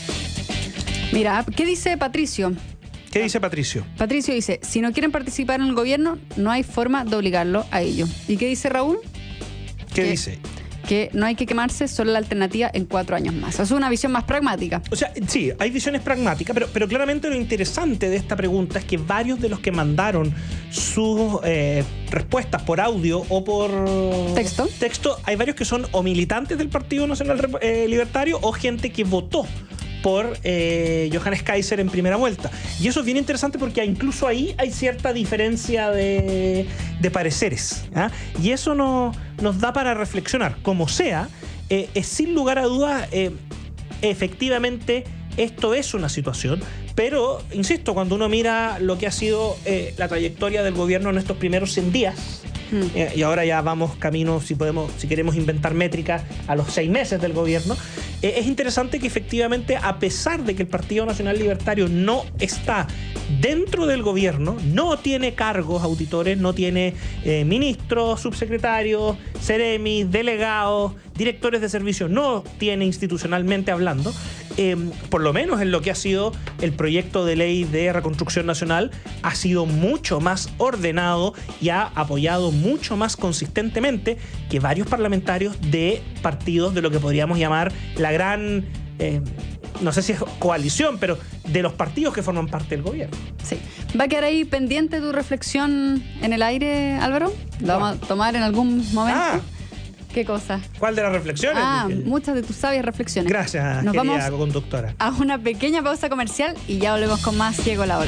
Mira, ¿qué dice Patricio? ¿Qué dice Patricio? Patricio dice, si no quieren participar en el gobierno, no hay forma de obligarlo a ello. ¿Y qué dice Raúl? ¿Qué dice? Que no hay que quemarse, solo la alternativa en 4 años más. Es una visión más pragmática. O sea, sí, hay visiones pragmáticas, pero claramente lo interesante de esta pregunta es que varios de los que mandaron sus respuestas por audio o por texto, hay varios que son o militantes del Partido Nacional Libertario o gente que votó por Johannes Kaiser en primera vuelta. Y eso es bien interesante porque incluso ahí hay cierta diferencia de pareceres. Y eso nos da para reflexionar. Como sea, sin lugar a dudas, efectivamente, esto es una situación. Pero, insisto, cuando uno mira lo que ha sido la trayectoria del gobierno en estos primeros 100 días, y ahora ya vamos camino, si queremos inventar métricas, a los 6 meses del gobierno, es interesante que efectivamente, a pesar de que el Partido Nacional Libertario no está dentro del gobierno, no tiene cargos auditores, no tiene ministros, subsecretarios, seremis, delegados, directores de servicio, no tiene institucionalmente hablando, por lo menos en lo que ha sido el proyecto de ley de reconstrucción nacional, ha sido mucho más ordenado y ha apoyado mucho más consistentemente que varios parlamentarios de partidos de lo que podríamos llamar la gran, no sé si es coalición, pero de los partidos que forman parte del gobierno. Sí. ¿Va a quedar ahí pendiente tu reflexión en el aire, Álvaro? ¿Lo vamos a tomar en algún momento? ¿Qué cosa? ¿Cuál de las reflexiones? Muchas de tus sabias reflexiones. Gracias, Nos querida vamos conductora. A una pequeña pausa comercial y ya volvemos con más Llegó la Hora.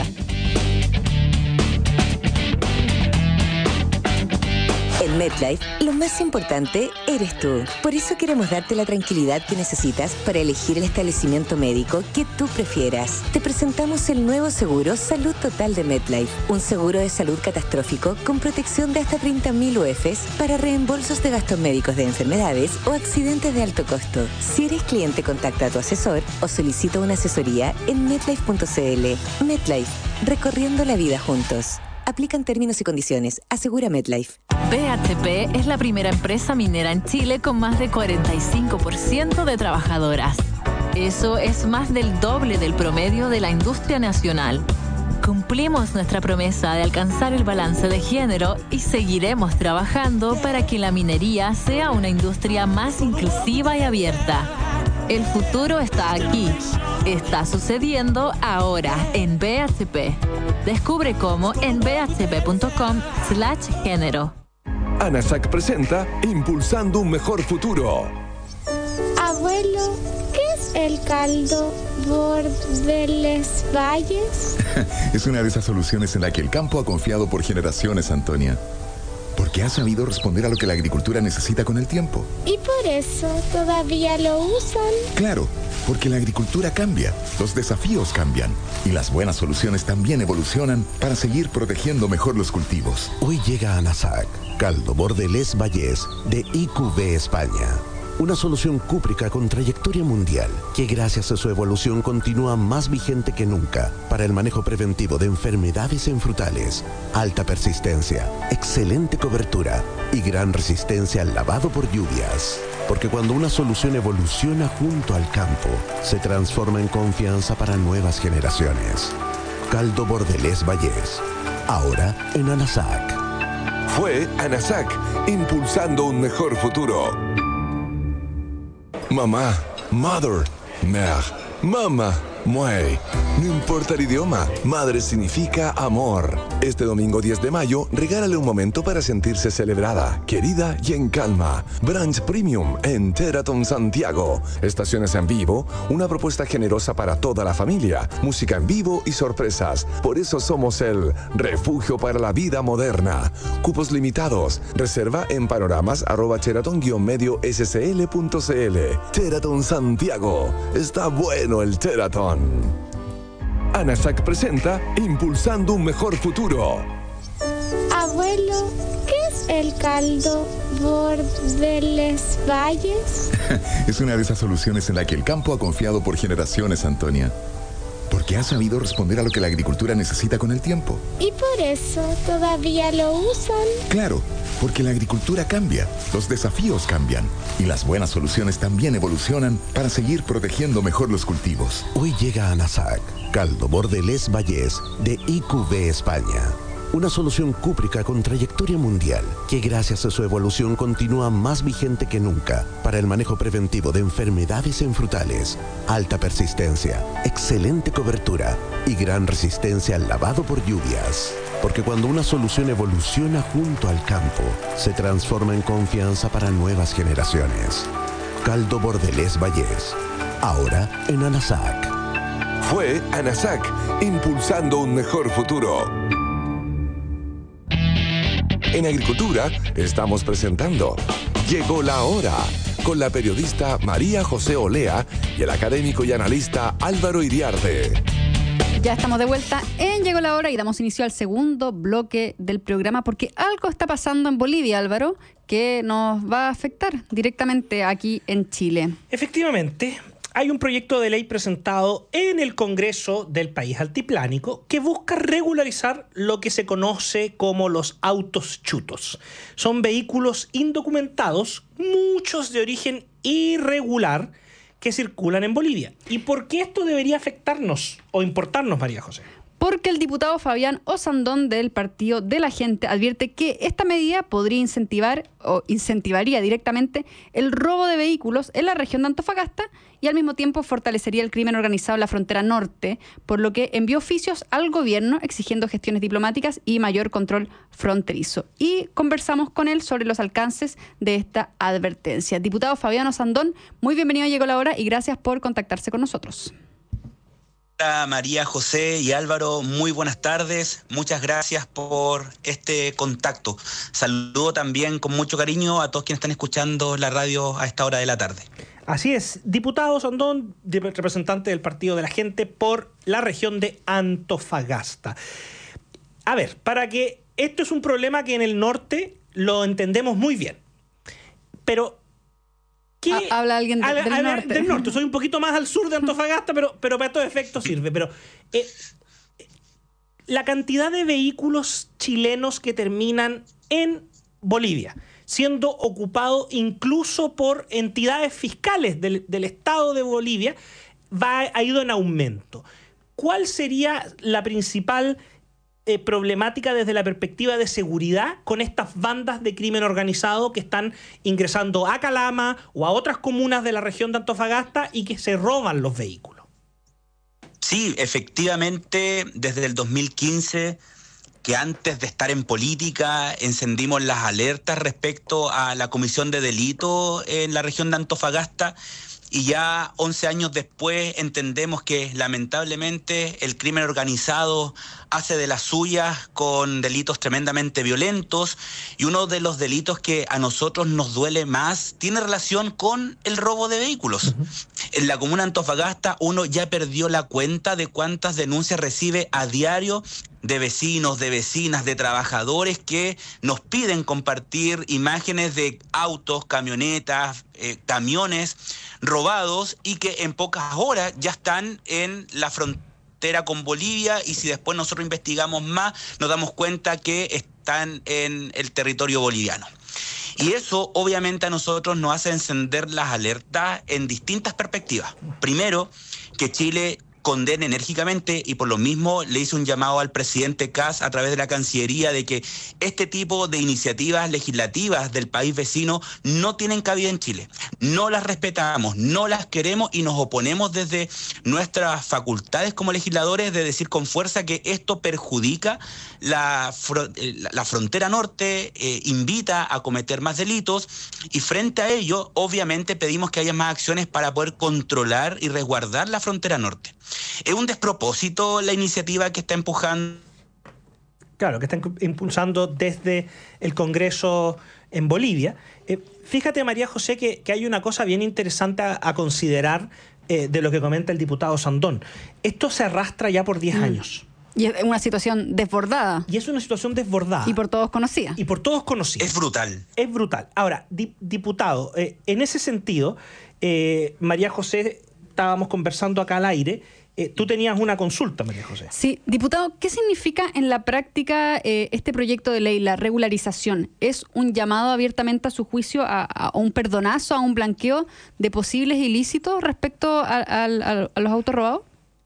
En MetLife, lo más importante eres tú. Por eso queremos darte la tranquilidad que necesitas para elegir el establecimiento médico que tú prefieras. Te presentamos el nuevo seguro Salud Total de MetLife, un seguro de salud catastrófico con protección de hasta 30.000 UFs para reembolsos de gastos médicos de enfermedades o accidentes de alto costo. Si eres cliente, contacta a tu asesor o solicita una asesoría en MetLife.cl. MetLife, recorriendo la vida juntos. Aplican términos y condiciones. Asegura MetLife. BHP es la primera empresa minera en Chile con más de 45% de trabajadoras. Eso es más del doble del promedio de la industria nacional. Cumplimos nuestra promesa de alcanzar el balance de género y seguiremos trabajando para que la minería sea una industria más inclusiva y abierta. El futuro está aquí. Está sucediendo ahora en BHP. Descubre cómo en bhp.com/género. ANASAC presenta Impulsando un Mejor Futuro. Abuelo, ¿qué es el caldo Bordeles Valles? Es una de esas soluciones en la que el campo ha confiado por generaciones, Antonia. Porque ha sabido responder a lo que la agricultura necesita con el tiempo. ¿Y por eso todavía lo usan? Claro, porque la agricultura cambia, los desafíos cambian y las buenas soluciones también evolucionan para seguir protegiendo mejor los cultivos. Hoy llega a ANASAC, caldo Bordelés Vallés de IQV España. Una solución cúprica con trayectoria mundial que gracias a su evolución continúa más vigente que nunca para el manejo preventivo de enfermedades en frutales, alta persistencia, excelente cobertura y gran resistencia al lavado por lluvias. Porque cuando una solución evoluciona junto al campo, se transforma en confianza para nuevas generaciones. Caldo Bordelés Vallés, ahora en ANASAC. Fue ANASAC, impulsando un mejor futuro. Mamá, mother, mère, mama, muey. No importa el idioma, madre significa amor. Este domingo 10 de mayo, regálale un momento para sentirse celebrada, querida y en calma. Brunch Premium en Teraton Santiago. Estaciones en vivo, una propuesta generosa para toda la familia, música en vivo y sorpresas. Por eso somos el refugio para la vida moderna. Cupos limitados. Reserva en panoramas@teraton-medio-scl.cl. Teraton Santiago. Está bueno el Teraton. ANASAC presenta Impulsando un Mejor Futuro. Abuelo, ¿qué es el caldo Bordeles Valles? Es una de esas soluciones en la que el campo ha confiado por generaciones, Antonia. Porque ha sabido responder a lo que la agricultura necesita con el tiempo. ¿Y por eso todavía lo usan? Claro, porque la agricultura cambia, los desafíos cambian y las buenas soluciones también evolucionan para seguir protegiendo mejor los cultivos. Hoy llega a ANASAC, caldo Bordelés Vallés de IQV España. Una solución cúprica con trayectoria mundial que gracias a su evolución continúa más vigente que nunca para el manejo preventivo de enfermedades en frutales, alta persistencia, excelente cobertura y gran resistencia al lavado por lluvias. Porque cuando una solución evoluciona junto al campo, se transforma en confianza para nuevas generaciones. Caldo Bordelés Vallés, ahora en ANASAC. Fue ANASAC, impulsando un mejor futuro. En Agricultura estamos presentando Llegó la Hora con la periodista María José Olea y el académico y analista Álvaro Iriarte. Ya estamos de vuelta en Llegó la Hora y damos inicio al segundo bloque del programa porque algo está pasando en Bolivia, Álvaro, que nos va a afectar directamente aquí en Chile. Efectivamente, hay un proyecto de ley presentado en el Congreso del país altiplánico que busca regularizar lo que se conoce como los autos chutos. Son vehículos indocumentados, muchos de origen irregular, que circulan en Bolivia. ¿Y por qué esto debería afectarnos o importarnos, María José? Porque el diputado Fabián Osandón del Partido de la Gente advierte que esta medida podría incentivar o incentivaría directamente el robo de vehículos en la región de Antofagasta y al mismo tiempo fortalecería el crimen organizado en la frontera norte, por lo que envió oficios al gobierno exigiendo gestiones diplomáticas y mayor control fronterizo. Y conversamos con él sobre los alcances de esta advertencia. Diputado Fabián Osandón, muy bienvenido a Llegó la Hora y gracias por contactarse con nosotros. Hola María José y Álvaro, muy buenas tardes, muchas gracias por este contacto. Saludo también con mucho cariño a todos quienes están escuchando la radio a esta hora de la tarde. Así es, diputado Osandón, representante del Partido de la Gente por la región de Antofagasta. A ver, para que esto es un problema que en el norte lo entendemos muy bien, pero... Habla alguien del norte. Del norte. Soy un poquito más al sur de Antofagasta, pero para estos efectos sirve. Pero la cantidad de vehículos chilenos que terminan en Bolivia, siendo ocupado incluso por entidades fiscales del Estado de Bolivia, ha ido en aumento. ¿Cuál sería la principal problemática desde la perspectiva de seguridad con estas bandas de crimen organizado que están ingresando a Calama o a otras comunas de la región de Antofagasta y que se roban los vehículos? Sí, efectivamente, desde el 2015, que antes de estar en política encendimos las alertas respecto a la comisión de delito en la región de Antofagasta. Y ya 11 años después entendemos que lamentablemente el crimen organizado hace de las suyas con delitos tremendamente violentos, y uno de los delitos que a nosotros nos duele más tiene relación con el robo de vehículos. En la comuna de Antofagasta uno ya perdió la cuenta de cuántas denuncias recibe a diario de vecinos, de vecinas, de trabajadores que nos piden compartir imágenes de autos, camionetas, camiones robados y que en pocas horas ya están en la frontera con Bolivia, y si después nosotros investigamos más nos damos cuenta que están en el territorio boliviano. Y eso obviamente a nosotros nos hace encender las alertas en distintas perspectivas. Primero, que Chile condene enérgicamente, y por lo mismo le hizo un llamado al presidente Kast a través de la Cancillería de que este tipo de iniciativas legislativas del país vecino no tienen cabida en Chile. No las respetamos, no las queremos y nos oponemos desde nuestras facultades como legisladores de decir con fuerza que esto perjudica la frontera norte, invita a cometer más delitos, y frente a ello obviamente pedimos que haya más acciones para poder controlar y resguardar la frontera norte. Es un despropósito la iniciativa que está empujando. Claro, que están impulsando desde el Congreso en Bolivia. Fíjate, María José, que hay una cosa bien interesante a considerar de lo que comenta el diputado Osandón. Esto se arrastra ya por 10 años. Y es una situación desbordada. Y es una situación desbordada. Y por todos conocida. Y por todos conocida. Es brutal. Es brutal. Ahora, diputado, en ese sentido, María José, estábamos conversando acá al aire. Tú tenías una consulta, María José. Sí, diputado, ¿qué significa en la práctica este proyecto de ley, la regularización? ¿Es un llamado abiertamente a su juicio a un perdonazo, a un blanqueo de posibles ilícitos respecto a los autos robados?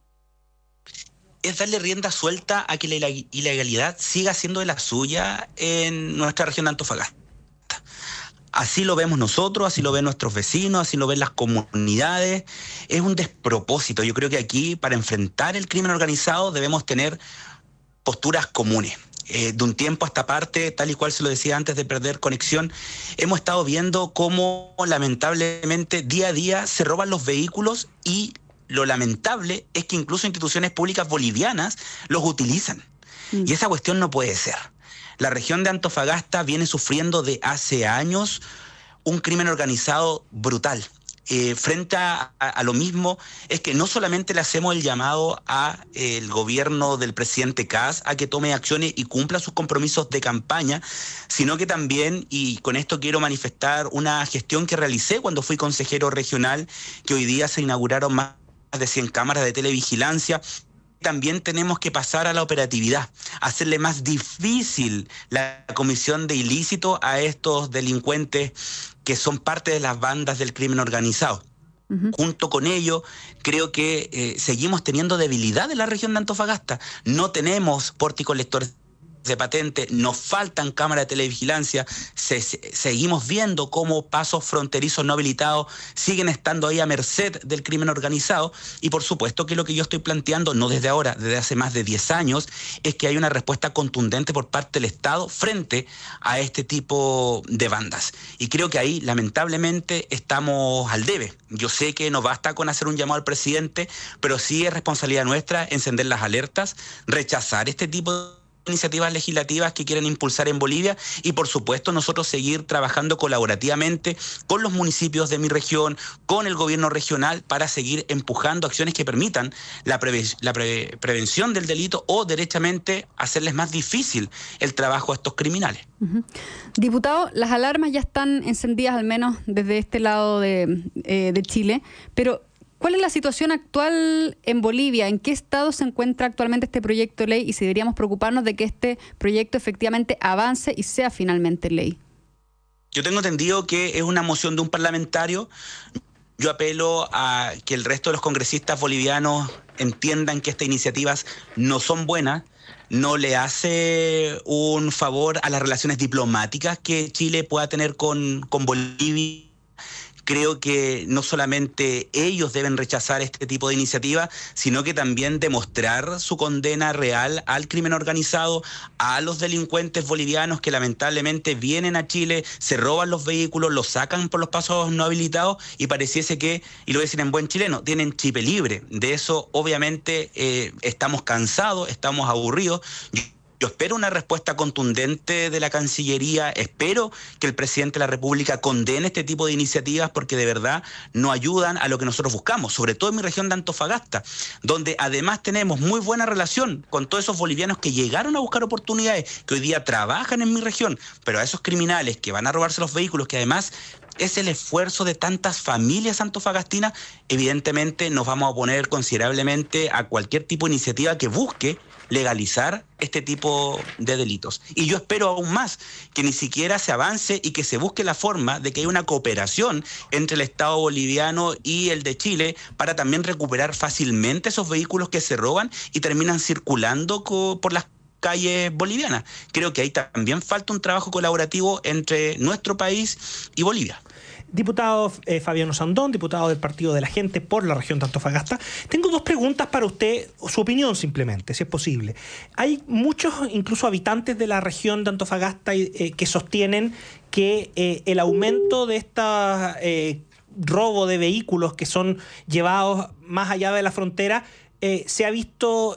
Es darle rienda suelta a que la ilegalidad siga siendo de la suya en nuestra región de Antofagasta. Así lo vemos nosotros, así lo ven nuestros vecinos, así lo ven las comunidades. Es un despropósito. Yo creo que aquí, para enfrentar el crimen organizado, debemos tener posturas comunes. De un tiempo a esta parte, tal y cual se lo decía antes de perder conexión, hemos estado viendo cómo lamentablemente día a día se roban los vehículos, y lo lamentable es que incluso instituciones públicas bolivianas los utilizan. Y esa cuestión no puede ser. La región de Antofagasta viene sufriendo de hace años un crimen organizado brutal. frente a lo mismo, es que no solamente le hacemos el llamado a el gobierno del presidente Kast a que tome acciones y cumpla sus compromisos de campaña, sino que también, y con esto quiero manifestar una gestión que realicé cuando fui consejero regional, que hoy día se inauguraron más de 100 cámaras de televigilancia. También tenemos que pasar a la operatividad, hacerle más difícil la comisión de ilícito a estos delincuentes que son parte de las bandas del crimen organizado. Junto con ello, creo que seguimos teniendo debilidad en la región de Antofagasta. No tenemos pórticos lectores de patente, nos faltan cámaras de televigilancia, seguimos viendo cómo pasos fronterizos no habilitados siguen estando ahí a merced del crimen organizado, y por supuesto que lo que yo estoy planteando, no desde ahora, desde hace más de 10 años, es que hay una respuesta contundente por parte del Estado frente a este tipo de bandas. Y creo que ahí, lamentablemente, estamos al debe. Yo sé que no basta con hacer un llamado al presidente, pero sí es responsabilidad nuestra encender las alertas, rechazar este tipo de iniciativas legislativas que quieren impulsar en Bolivia, y por supuesto nosotros seguir trabajando colaborativamente con los municipios de mi región, con el gobierno regional, para seguir empujando acciones que permitan la prevención del delito o derechamente hacerles más difícil el trabajo a estos criminales. Diputado, las alarmas ya están encendidas, al menos desde este lado de Chile, pero ¿cuál es la situación actual en Bolivia? ¿En qué estado se encuentra actualmente este proyecto de ley? Y si deberíamos preocuparnos de que este proyecto efectivamente avance y sea finalmente ley. Yo tengo entendido que es una moción de un parlamentario. Yo apelo a que el resto de los congresistas bolivianos entiendan que estas iniciativas no son buenas, no le hace un favor a las relaciones diplomáticas que Chile pueda tener con Bolivia. Creo que no solamente ellos deben rechazar este tipo de iniciativa, sino que también demostrar su condena real al crimen organizado, a los delincuentes bolivianos que lamentablemente vienen a Chile, se roban los vehículos, los sacan por los pasos no habilitados y pareciese que, y lo voy a decir en buen chileno, tienen chip libre. De eso obviamente estamos cansados, estamos aburridos. Yo espero una respuesta contundente de la Cancillería, espero que el presidente de la República condene este tipo de iniciativas, porque de verdad no ayudan a lo que nosotros buscamos, sobre todo en mi región de Antofagasta, donde además tenemos muy buena relación con todos esos bolivianos que llegaron a buscar oportunidades, que hoy día trabajan en mi región, pero a esos criminales que van a robarse los vehículos, que además es el esfuerzo de tantas familias antofagastinas, evidentemente nos vamos a oponer considerablemente a cualquier tipo de iniciativa que busque legalizar este tipo de delitos. Y yo espero aún más que ni siquiera se avance y que se busque la forma de que haya una cooperación entre el Estado boliviano y el de Chile para también recuperar fácilmente esos vehículos que se roban y terminan circulando por las calles bolivianas. Creo que ahí también falta un trabajo colaborativo entre nuestro país y Bolivia. Diputado Fabiano Sandón, diputado del Partido de la Gente por la región de Antofagasta. Tengo dos preguntas para usted, su opinión simplemente, si es posible. Hay muchos, incluso habitantes de la región de Antofagasta, que sostienen que el aumento de esta robo de vehículos que son llevados más allá de la frontera se ha visto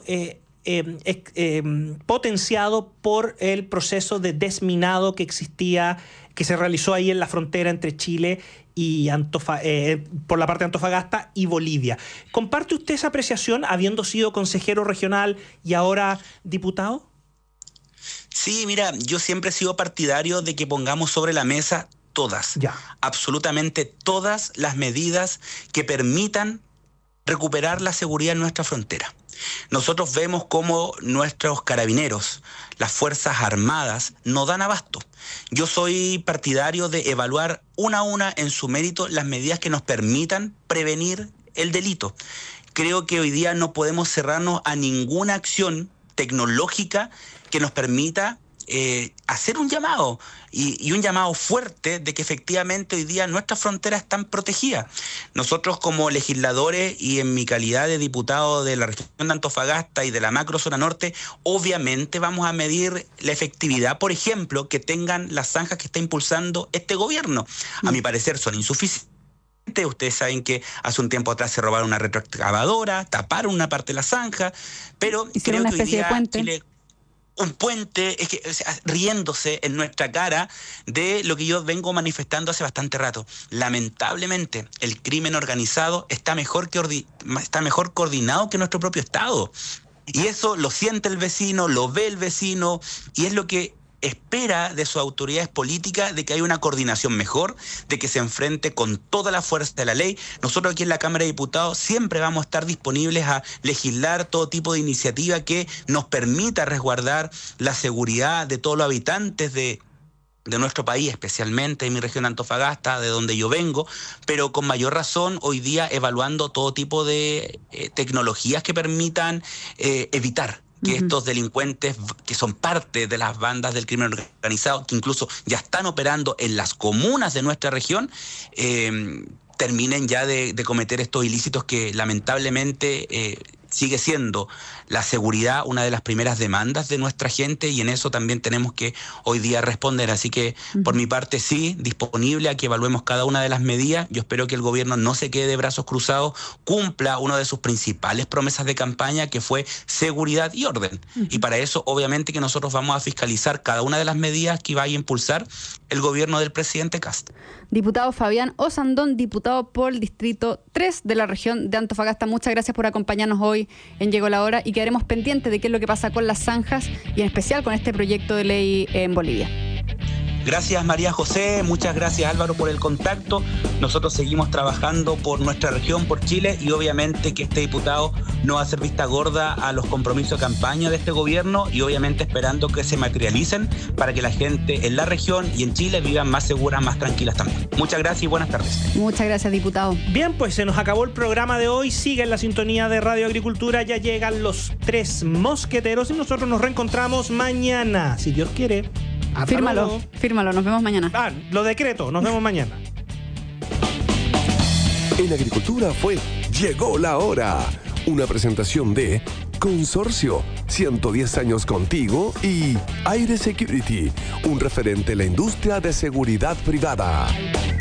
potenciado por el proceso de desminado que existía, que se realizó ahí en la frontera entre Chile y por la parte de Antofagasta y Bolivia. ¿Comparte usted esa apreciación, habiendo sido consejero regional y ahora diputado? Sí, mira, yo siempre he sido partidario de que pongamos sobre la mesa todas, absolutamente todas las medidas que permitan recuperar la seguridad en nuestra frontera. Nosotros vemos cómo nuestros carabineros, las Fuerzas Armadas, no dan abasto. Yo soy partidario de evaluar una a una en su mérito las medidas que nos permitan prevenir el delito. Creo que hoy día no podemos cerrarnos a ninguna acción tecnológica que nos permita hacer un llamado y un llamado fuerte de que efectivamente hoy día nuestras fronteras están protegidas. Nosotros como legisladores y en mi calidad de diputado de la región de Antofagasta y de la macrozona norte, obviamente vamos a medir la efectividad, por ejemplo, que tengan las zanjas que está impulsando este gobierno. A mi parecer son insuficientes. Ustedes saben que hace un tiempo atrás se robaron una retroexcavadora, taparon una parte de la zanja, pero hicieron creo que hoy día de puente. Chile... un puente, riéndose en nuestra cara de lo que yo vengo manifestando hace bastante rato. Lamentablemente, el crimen organizado está mejor coordinado que nuestro propio Estado. Y eso lo siente el vecino, lo ve el vecino, y es lo que espera de sus autoridades políticas, de que haya una coordinación mejor, de que se enfrente con toda la fuerza de la ley. Nosotros aquí en la Cámara de Diputados siempre vamos a estar disponibles a legislar todo tipo de iniciativa que nos permita resguardar la seguridad de todos los habitantes de nuestro país, especialmente en mi región Antofagasta, de donde yo vengo, pero con mayor razón hoy día evaluando todo tipo de tecnologías que permitan evitar que estos delincuentes que son parte de las bandas del crimen organizado, que incluso ya están operando en las comunas de nuestra región, terminen ya de cometer estos ilícitos que lamentablemente sigue siendo la seguridad una de las primeras demandas de nuestra gente, y en eso también tenemos que hoy día responder. Así que por mi parte sí, disponible a que evaluemos cada una de las medidas. Yo espero que el gobierno no se quede de brazos cruzados, cumpla una de sus principales promesas de campaña, que fue seguridad y orden. Y para eso obviamente que nosotros vamos a fiscalizar cada una de las medidas que vaya a impulsar el gobierno del presidente Kast. Diputado Fabián Osandón, diputado por el Distrito 3 de la región de Antofagasta, muchas gracias por acompañarnos hoy en Llegó la Hora, y quedaremos pendientes de qué es lo que pasa con las zanjas y en especial con este proyecto de ley en Bolivia. Gracias María José, muchas gracias Álvaro por el contacto. Nosotros seguimos trabajando por nuestra región, por Chile, y obviamente que este diputado no va a hacer vista gorda a los compromisos de campaña de este gobierno, y obviamente esperando que se materialicen para que la gente en la región y en Chile vivan más seguras, más tranquilas también. Muchas gracias y buenas tardes. Muchas gracias, diputado. Bien, pues se nos acabó el programa de hoy. Sigue en la sintonía de Radio Agricultura. Ya llegan los 3 mosqueteros y nosotros nos reencontramos mañana, si Dios quiere. Fírmalo, nos vemos mañana. Lo decreto, nos vemos mañana. En Agricultura fue Llegó la Hora, una presentación de Consorcio, 110 años contigo, y Aire Security, un referente en la industria de seguridad privada.